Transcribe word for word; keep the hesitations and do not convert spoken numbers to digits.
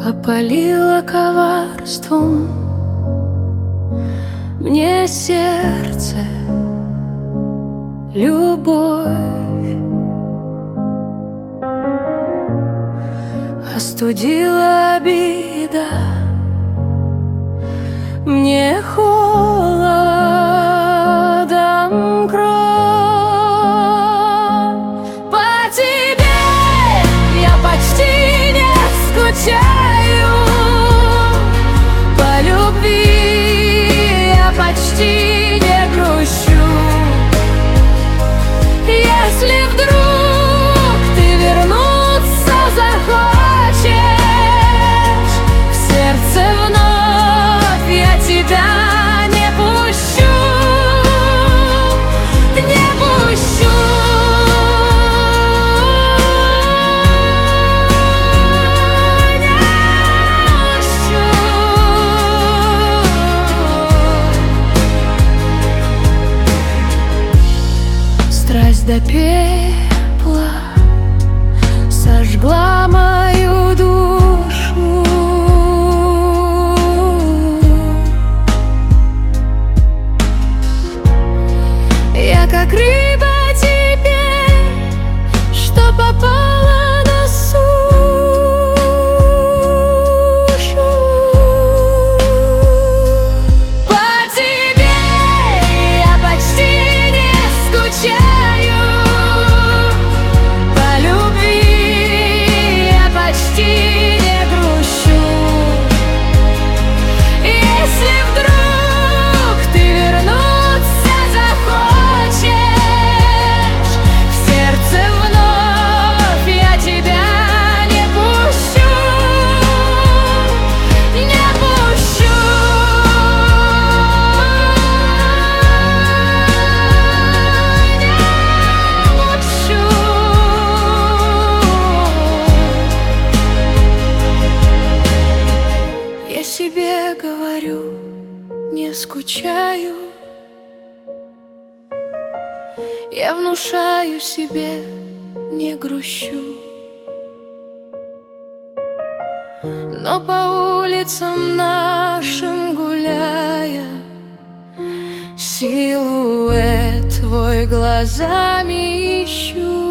опалила коварством мне сердце, любовь остудила обида мне холодом кровь. По тебе я почти не скучаю, по любви я почти не грущу. Если вдруг ты вернуться захочешь, в сердце вновь я тебя не пущу, не пущу. Страсть до пепла сожгла мою душу. Я как рыба теперь, что попала на сушу. По тебе я почти не скучаю, по любви я почти не грущу. Если вдруг ты вернуться захочешь, в сердце вновь я тебя не пущу, не пущу. Я себе говорю, не скучаю. Я внушаю себе, не грущу. Но по улицам нашим гуляя, силуэт твой глазами ищу.